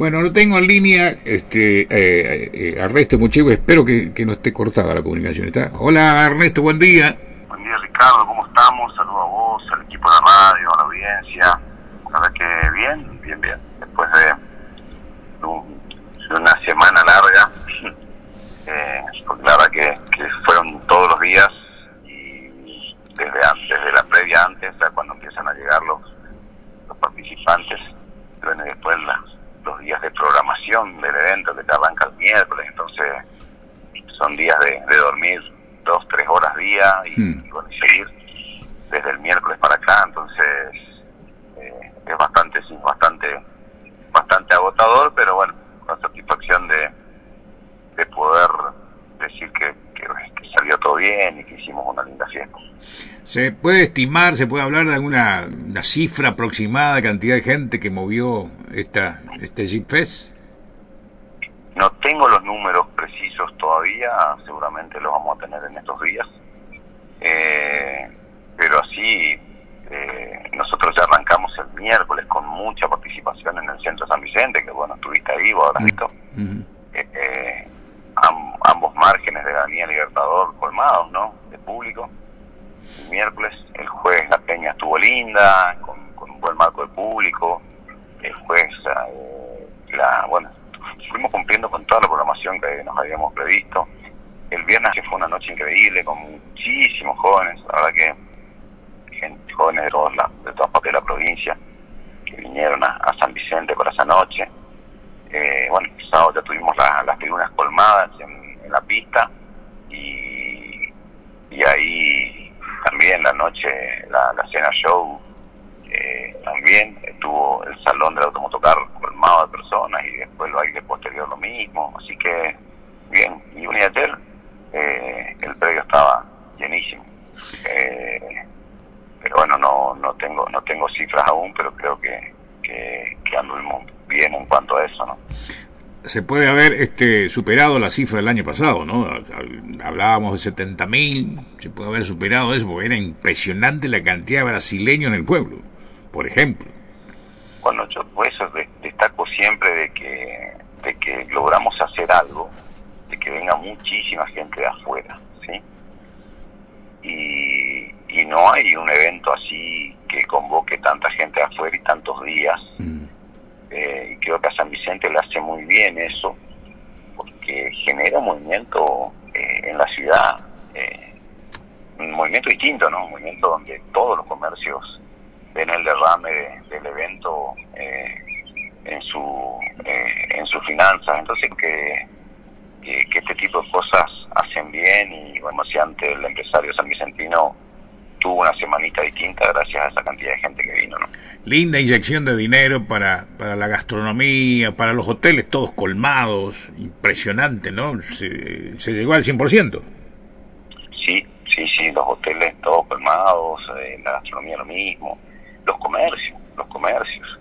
Bueno, lo tengo en línea, Ernesto Muchego, espero que no esté cortada la comunicación, ¿está? Hola Ernesto, buen día. Buen día Ricardo, ¿cómo estamos? Saludos a vos, al equipo de la radio, a la audiencia. La verdad que bien. Después de una semana larga, porque la verdad que fueron todos los días y desde la previa antes, a cuando empiezan a llegar los participantes, bueno, y después los días de programación del evento que te arranca el miércoles, entonces son días de dormir 2-3 horas día y bueno, y seguir desde el miércoles para acá, entonces es bastante agotador, pero bueno, con satisfacción de poder decir que salió todo bien y que hicimos una linda fiesta. ¿Se puede estimar, se puede hablar de alguna una cifra aproximada de cantidad de gente que movió este Jeep Fest? No tengo los números precisos todavía, seguramente los vamos a tener en estos días, pero así nosotros ya arrancamos el miércoles con mucha participación en el Centro San Vicente, que bueno, estuviste ahí, vos habrás visto. Ambos márgenes de la Avenida Libertador colmados, ¿no?, de público. El miércoles, el jueves la peña estuvo linda, con un buen marco de público. El jueves, fuimos cumpliendo con toda la programación que nos habíamos previsto. El viernes fue una noche increíble, con muchísimos jóvenes, la verdad que jóvenes de todas partes de la provincia, que vinieron a San Vicente por esa noche. El sábado ya tuvimos las tribunas colmadas en la pista, y ahí también la noche, la cena show, también estuvo el salón del automotocar colmado de personas, y después el baile posterior lo mismo, así que bien. Y ayer el predio estaba llenísimo, pero bueno, no tengo cifras aún, pero creo que anduvimos bien en cuanto a eso, ¿no? Se puede haber superado la cifra del año pasado, ¿no? Hablábamos de 70.000, se puede haber superado eso, porque era impresionante la cantidad de brasileños en el pueblo, por ejemplo. Bueno, yo por eso destaco siempre de que logramos hacer algo, de que venga muchísima gente de afuera, ¿sí? Y no hay un evento así que convoque tanta gente de afuera y tantos días. Y creo que a San Vicente le hace muy bien eso, porque genera un movimiento en la ciudad, un movimiento distinto, ¿no? Un movimiento donde todos los comercios ven el derrame del evento en sus finanzas. Entonces que este tipo de cosas hacen bien, y bueno, si antes el empresario sanvicentino tuvo una semanita distinta gracias a esa cantidad de gente que vino, ¿no? Linda inyección de dinero para la gastronomía, para los hoteles todos colmados, impresionante, ¿no? Se llegó al 100%. Sí, los hoteles todos colmados, la gastronomía lo mismo, los comercios,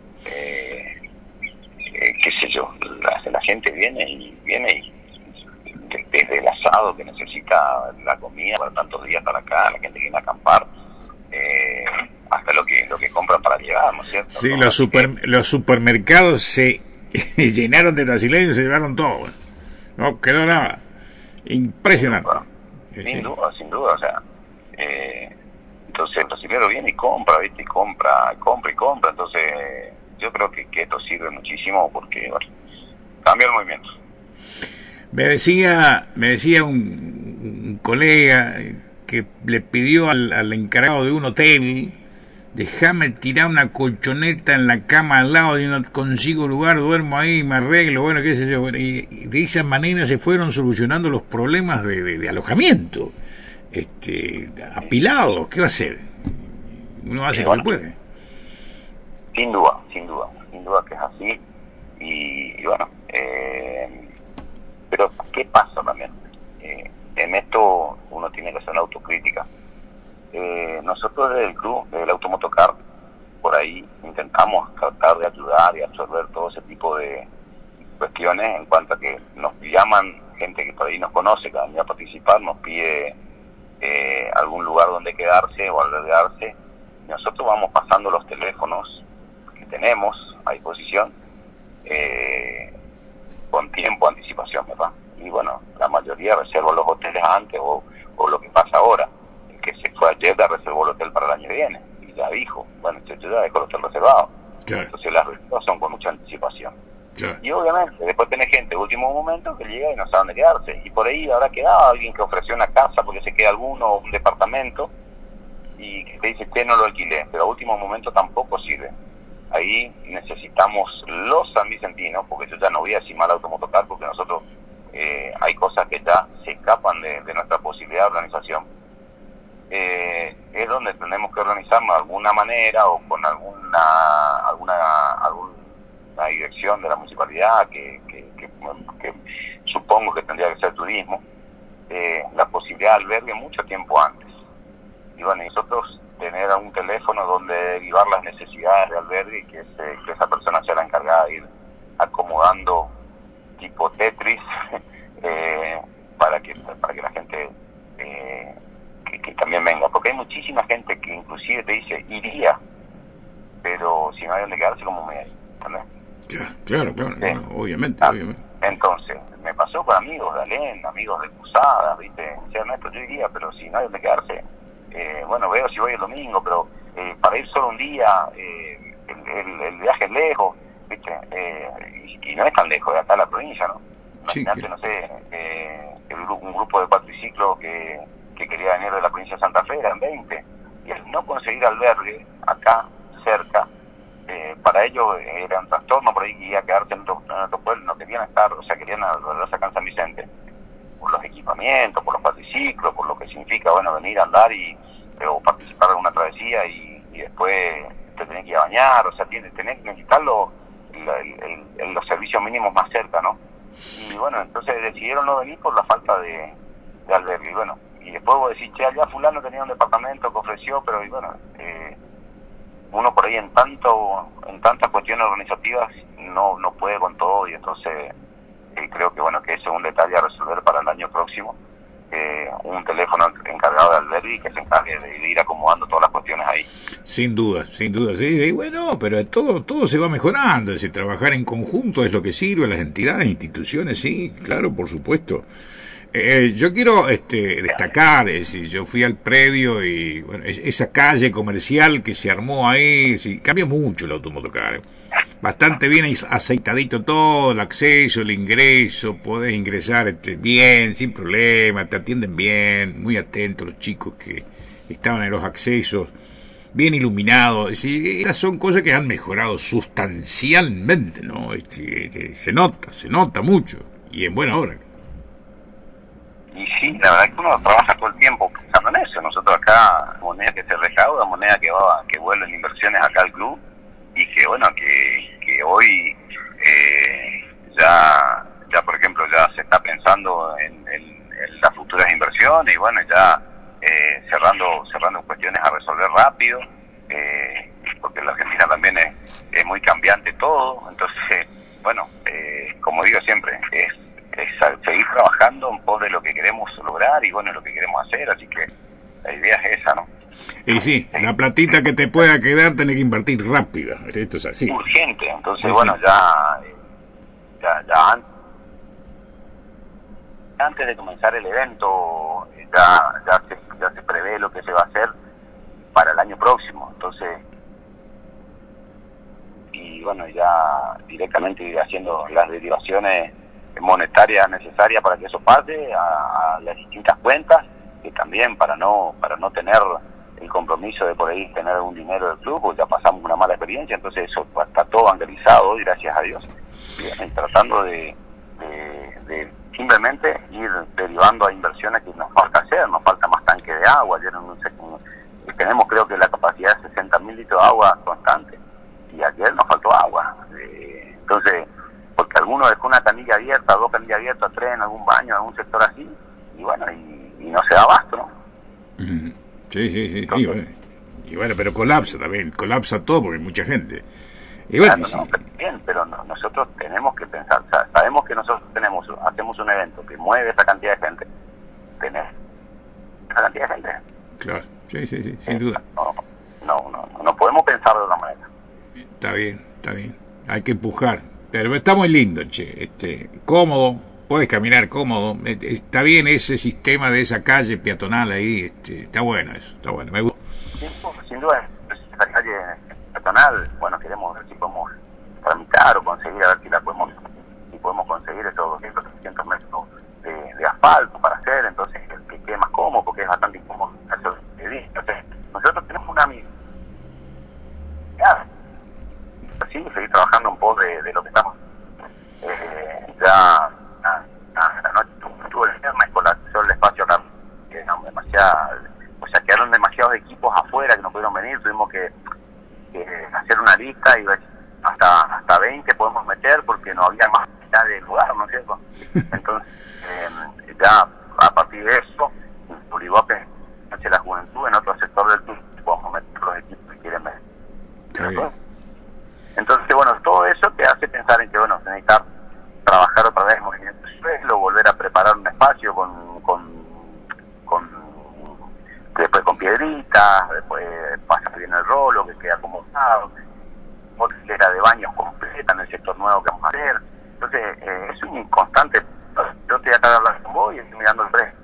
qué sé yo, la gente viene y desde el asado que necesita la comida para tantos días para acá, la gente viene a acampar, hasta lo que compran para llevar, ¿no es cierto? Sí, los supermercados se llenaron de brasileños y se llevaron todo. No quedó nada. Impresionante. Sin duda, o sea, entonces el brasileño viene y compra, ¿viste? Y compra, entonces yo creo que esto sirve muchísimo porque, bueno, cambia el movimiento. Me decía un colega que le pidió al encargado de un hotel: déjame tirar una colchoneta en la cama al lado, y no consigo lugar, duermo ahí, me arreglo, bueno, qué sé yo. Y de esa manera se fueron solucionando los problemas de alojamiento. Apilados, ¿qué va a hacer? Uno hace lo que puede. Sin duda que es así. Y bueno, pero ¿qué pasa también? En esto uno tiene que hacer una autocrítica. Nosotros desde el club, desde el automotocar, por ahí intentamos tratar de ayudar y absorber todo ese tipo de cuestiones, en cuanto a que nos llaman gente que por ahí nos conoce, que va a venir a participar, nos pide algún lugar donde quedarse o albergarse, y nosotros vamos pasando los teléfonos que tenemos a disposición, ¿verdad? Y bueno, la mayoría reserva los hoteles antes o lo que pasa ahora, el que se fue ayer ya reservó el hotel para el año que viene y ya dijo, bueno, yo ya dejo el hotel reservado. Claro. Entonces las reservas son con mucha anticipación. Claro. Y obviamente después tenés gente de último momento que llega y no sabe dónde quedarse, y por ahí habrá quedado alguien que ofreció una casa porque se queda alguno o un departamento y que te dice que no lo alquilé, pero a último momento tampoco sirve. Ahí necesitamos los sanvicentinos, porque yo ya no voy a decir mal automotocar, porque nosotros hay cosas que ya se escapan de nuestra posibilidad de organización. Es donde tenemos que organizarnos de alguna manera o con alguna dirección de la municipalidad que supongo que tendría que ser turismo, la posibilidad de albergue mucho tiempo antes. Y bueno, nosotros tener un teléfono donde derivar las necesidades de albergue y que esa persona sea la encargada de ir acomodando tipo Tetris para que la gente que también venga, porque hay muchísima gente que inclusive te dice iría, pero si no hay donde quedarse, como me ¿entendés? Claro, Sí. No, obviamente. Entonces, me pasó con amigos de Alén, amigos de Posadas, ¿viste? O sea, Ernesto, yo iría, pero si no hay donde quedarse, bueno, veo si voy el domingo, pero para ir solo un día, el viaje es lejos, ¿viste? Y no es tan lejos de acá la provincia, ¿no? Imagínate, sí, no sé, un grupo de cuatriciclos que quería venir de la provincia de Santa Fe, eran 20, y al no conseguir albergue acá, cerca, para ellos era un trastorno, por ahí que iba a quedarse en otro pueblo, no querían estar, o sea, querían albergarse acá en San Vicente, por los equipamientos, por los cuatriciclos, por lo que significa, bueno, venir a andar o participar de una travesía y después te tenés que ir a bañar, o sea, tenés que necesitar los servicios mínimos más cerca, ¿no? Y bueno, entonces decidieron no venir por la falta de albergue, y bueno, y después vos decís, che, allá fulano tenía un departamento que ofreció, pero y bueno, uno por ahí en tantas cuestiones organizativas no puede con todo, y entonces creo que bueno, que ese es un detalle a resolver para el año próximo, un teléfono encargado de albergue que se encargue de ir acomodando todas las cuestiones ahí. Sin duda, sí, y bueno, pero todo se va mejorando, es decir, trabajar en conjunto es lo que sirve a las entidades, instituciones, sí, claro, por supuesto. Yo quiero destacar, es decir, yo fui al predio y bueno, esa calle comercial que se armó ahí, sí, cambia mucho el automotocar. Bastante bien aceitadito todo, el acceso, el ingreso, podés ingresar bien, sin problema, te atienden bien, muy atentos los chicos que estaban en los accesos, bien iluminados. Es decir, esas son cosas que han mejorado sustancialmente, ¿no? Se nota mucho, y en buena hora. Y sí, la verdad es que uno trabaja todo el tiempo pensando en eso. Nosotros acá, moneda que se recauda, moneda que vuelve en inversiones acá al club, y que bueno, que hoy ya por ejemplo ya se está pensando en las futuras inversiones, y bueno, ya cerrando cuestiones a resolver rápido, porque en la Argentina también es muy cambiante todo. Entonces, bueno, como digo siempre, es seguir trabajando en pos de lo que queremos lograr y bueno, lo que queremos hacer, así que la idea es esa, ¿no? Y sí, la platita que te pueda quedar tenés que invertir rápido, esto es así. Urgente, entonces sí, bueno, sí. Ya antes de comenzar el evento ya se prevé lo que se va a hacer para el año próximo, entonces, y bueno, ya directamente ir haciendo las derivaciones monetarias necesarias para que eso pase a las distintas cuentas, que también para no tener el compromiso de por ahí tener algún dinero del club, porque ya pasamos una mala experiencia, entonces eso está todo bancarizado hoy, gracias a Dios, y tratando de simplemente ir derivando a inversiones que nos falta hacer. Nos falta más tanque de agua. Ayer tenemos, creo que la capacidad de 60.000 litros de agua constante, y ayer nos faltó agua, entonces, porque alguno dejó una canilla abierta, 2 canillas abiertas, 3 en algún baño, en algún sector así, y bueno, y no se da abasto, ¿no? Sí. Y bueno, pero colapsa todo porque hay mucha gente. Y bueno, claro, no, bien, pero nosotros tenemos que pensar, o sea, sabemos que nosotros hacemos un evento que mueve esa cantidad de gente, tenés esa cantidad de gente. Claro, sí, sin duda. No podemos pensar de otra manera. Está bien, hay que empujar, pero está muy lindo, cómodo, Puedes caminar cómodo. Está bien ese sistema de esa calle peatonal ahí, está bueno eso, está bueno, me gusta. Sin duda, esta calle peatonal, bueno, queremos ver si podemos tramitar o conseguir, a ver si podemos conseguir esos 200, 300 metros de asfalto para hacer, entonces que quede más cómodo, porque es bastante incómodo. Entonces, nosotros tenemos una misión, así, seguir trabajando en pos de lo que estamos. Ya la noche tuve el viernes con solo el espacio acá, quedaron demasiados equipos afuera que no pudieron venir, tuvimos que hacer una lista y ver hasta 20 podemos meter porque no había más de lugar, ¿no es cierto? Entonces, ya a partir de eso, obligó a pensar la juventud en otro sector del club, podemos meter los equipos que quieren ver. Entonces, bueno, todo eso te hace pensar en que, bueno, necesitar trabajar otra vez en movimiento de suelo, volver a preparar un espacio después con piedritas, después pasar bien el rolo, que quede acomodado, otra hilera de baños completa en el sector nuevo que vamos a hacer. Entonces, es un constante. Yo estoy acá hablando con vos y estoy mirando el precio.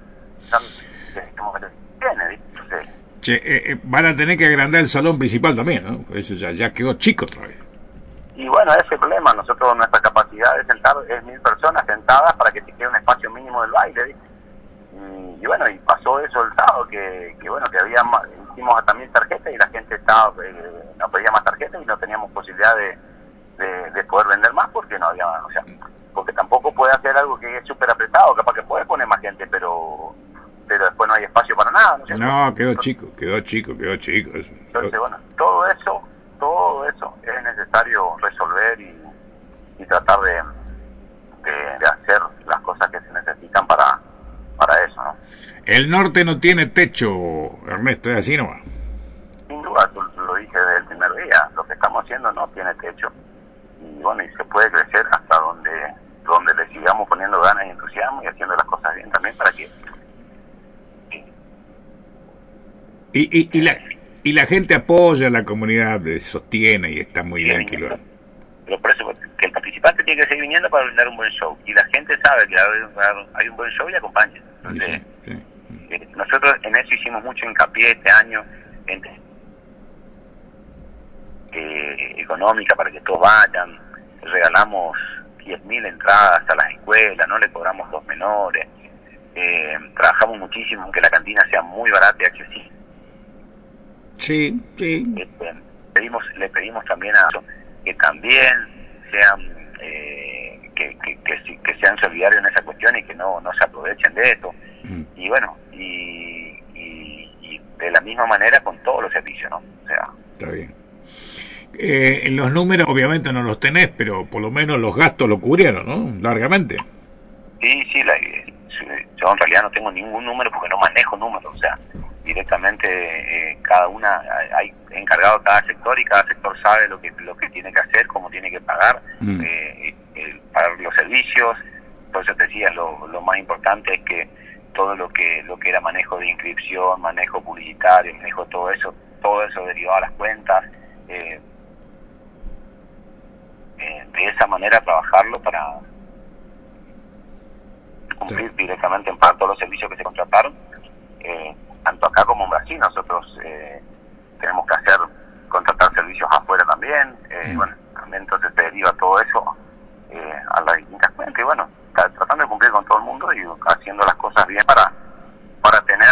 Van a tener que agrandar el salón principal también, ¿no? Eso ya quedó chico otra vez. Y bueno, ese es el problema. Nosotros, nuestra capacidad de sentar es 1000 personas sentadas para que te quede un espacio mínimo del baile, ¿viste? Y bueno, y pasó eso el sábado, que hicimos también tarjetas y la gente no pedía más tarjetas y no teníamos posibilidad de poder vender más porque no había, o sea, porque tampoco puede hacer algo que es súper apretado, capaz que puede poner más gente, pero después no hay espacio para nada, ¿no? No, quedó chico. Entonces, bueno, todo eso es necesario resolver y tratar de hacer las cosas que se necesitan para eso, ¿no? El norte no tiene techo, Ernesto, ¿es así nomás? Sin duda, lo dije desde el primer día, lo que estamos haciendo no tiene techo. Y bueno, y se puede crecer hasta donde le sigamos poniendo ganas y entusiasmo y haciendo las cosas bien también para que... Y la gente apoya, la comunidad sostiene y está muy bien. Pero por eso, que el participante tiene que seguir viniendo para brindar un buen show. Y la gente sabe que hay un buen show y acompaña. Entonces, sí. Nosotros en eso hicimos mucho hincapié este año, económica para que todos vayan. Regalamos 10.000 entradas a las escuelas, no le cobramos los menores. Trabajamos muchísimo en que la cantina sea muy barata y accesible. Sí. Le pedimos también que también sean que sean solidarios en esa cuestión y que no se aprovechen de esto. Y bueno, y de la misma manera con todos los servicios, ¿no? O sea, está bien. Los números obviamente no los tenés, pero por lo menos los gastos lo cubrieron, ¿no? Largamente. Sí, yo en realidad no tengo ningún número porque no manejo números, o sea, directamente cada una hay encargado de cada sector y cada sector sabe lo que tiene que hacer, cómo tiene que pagar, pagar los servicios. Por eso te decía, lo más importante es que todo lo que era manejo de inscripción, manejo publicitario, manejo todo eso derivado a las cuentas, de esa manera trabajarlo para cumplir directamente en pagar todos los servicios que se contrataron, tanto acá como en Brasil. Nosotros tenemos que contratar servicios afuera también, bueno, también entonces se deriva todo eso a las distintas cuentas y bueno, tratando de cumplir con todo el mundo y haciendo las cosas bien para tener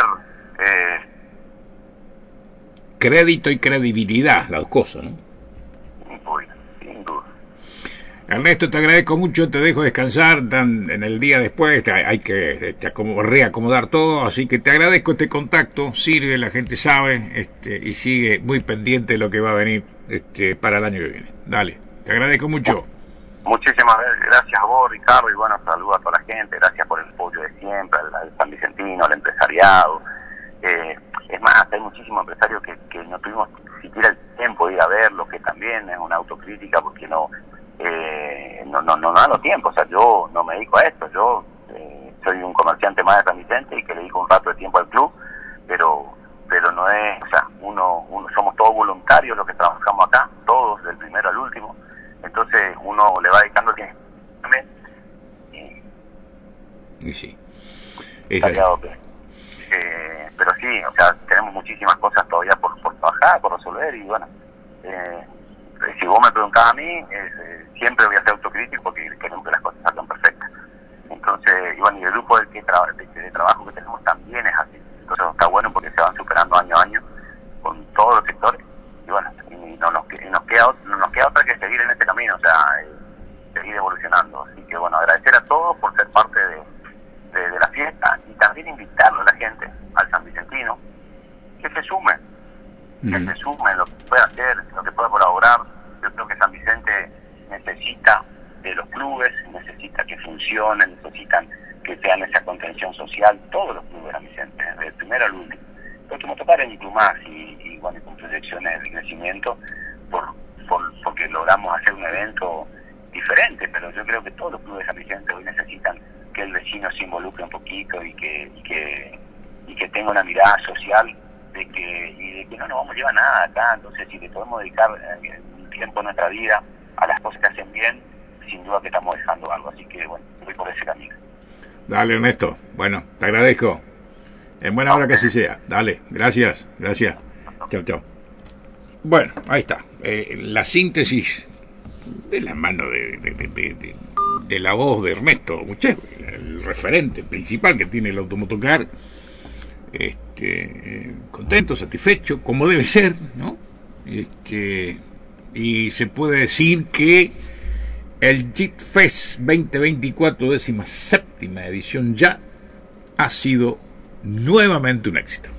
crédito y credibilidad, las cosas, ¿no? Sin duda. Ernesto, te agradezco mucho, te dejo descansar en el día después, hay que reacomodar todo, así que te agradezco este contacto, sirve, la gente sabe, y sigue muy pendiente de lo que va a venir para el año que viene. Dale, te agradezco mucho. Muchísimas gracias a vos, Ricardo, y bueno, saludos a toda la gente, gracias por el apoyo de siempre, al San Vicentino, al empresariado. Es más, hay muchísimos empresarios que no tuvimos siquiera el tiempo de ir a verlo, que también es una autocrítica porque no dan los tiempos. O sea, yo no me dedico a esto, yo soy un comerciante más de San Vicente y que le dedico un rato de tiempo al club, pero no es, o sea, uno somos todos voluntarios los que trabajamos acá, todos, del primero al último, entonces uno le va dedicando tiempo también Y sí. Pero sí, o sea, tenemos muchísimas cosas todavía por trabajar, por resolver, y bueno, si vos me preguntás a mí, siempre voy a ser autocrítico porque queremos que las cosas salgan perfectas. Entonces, y bueno, y el grupo de trabajo que tenemos también es así. Entonces está bueno porque se van superando año a año con todos los sectores, y bueno, y no nos queda otra que seguir en este camino, o sea, seguir evolucionando. Así que bueno, agradecer a todos por ser parte de la fiesta, y también invitarle a la gente, al San Vicentino, que se sume lo que pueda hacer, lo que pueda colaborar. Yo creo que San Vicente necesita de los clubes, necesita que funcionen, necesitan que sean esa contención social, todos los clubes de San Vicente, desde el primero al último. Porque me tocar en Club más y bueno, con proyecciones de crecimiento, porque logramos hacer un evento diferente, pero yo creo que todos los clubes de San Vicente hoy necesitan que el vecino se involucre un poquito y que tenga una mirada social de que no nos vamos a llevar nada acá. Entonces, si le podemos dedicar un tiempo en nuestra vida a las cosas que hacen bien, sin duda que estamos dejando algo. Así que bueno, voy por ese camino. Dale, Ernesto, bueno, te agradezco, en buena hora que así sea. Dale, gracias. Chau. Bueno, ahí está, la síntesis de la mano de la voz de Ernesto Muchego, el referente principal que tiene el Automotocar. Contento, satisfecho, como debe ser, ¿no? Y se puede decir que el JIT Fest 2024, 17ª edición ya, ha sido nuevamente un éxito.